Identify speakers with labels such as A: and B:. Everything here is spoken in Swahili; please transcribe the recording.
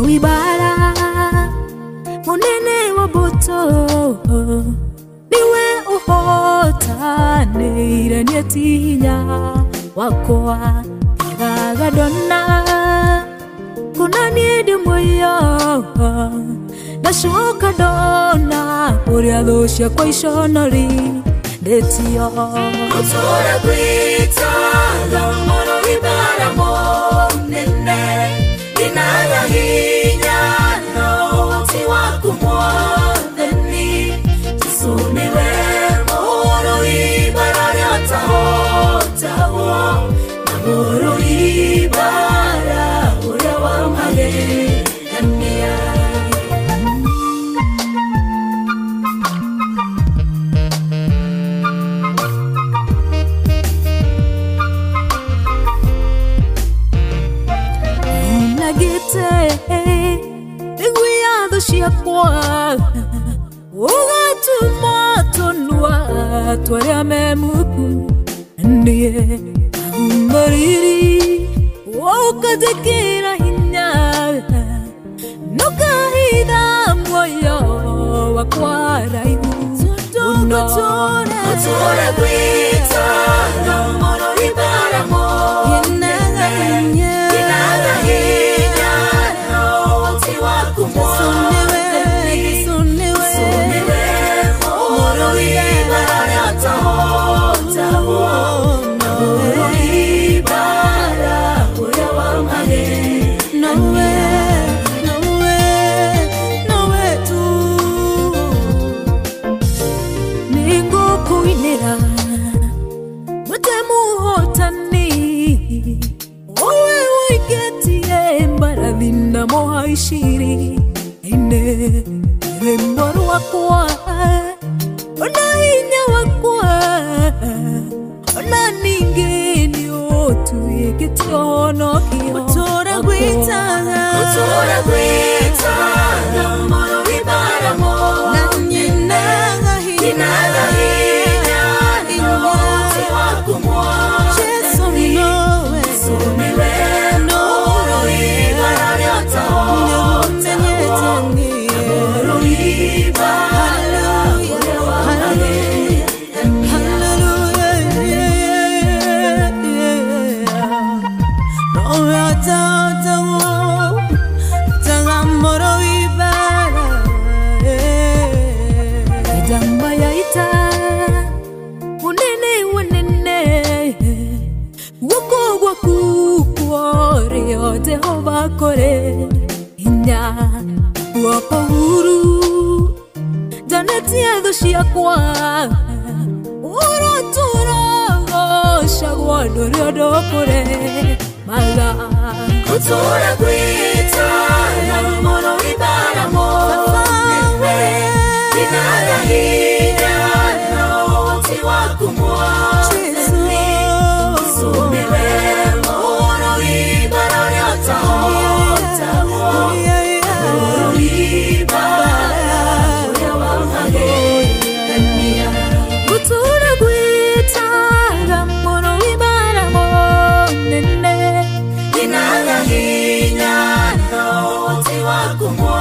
A: wibara munene wabuto niwe uhotanire nietinya wakwa gagadona kunani ndimoyo nashoka dona uria thusha kwa ishonori ndetio utora gwita moro wibara monene inaga hinya no tiwakumwathani tisuniwe moro wibara yatahotawo na moro wibara uria wamagania Shakwa ugatuma tonwa twaria memuku ndiye umbariri ukadekira hinya nokahida moyo wakwara utora kwita moro ibara mo inaga hinya no tiwakumo Shiri ine rembaru wakwa ona inya wakwa ona ningeni otu yekitono kio utora gwita moro wibara mo na nyinaga hinya inoti wakumwa Jesu nowe sumiwe moro wibara Jehovah kore inya wapuru janeti edoshia kwa uratura shagwa doriodo kore mala kutura kwita moro ibara mo inaga hinya no tiwakumwa sumiwe moro ibara Kutura gwita moro ibara monene inaga hinya no tiwakumwa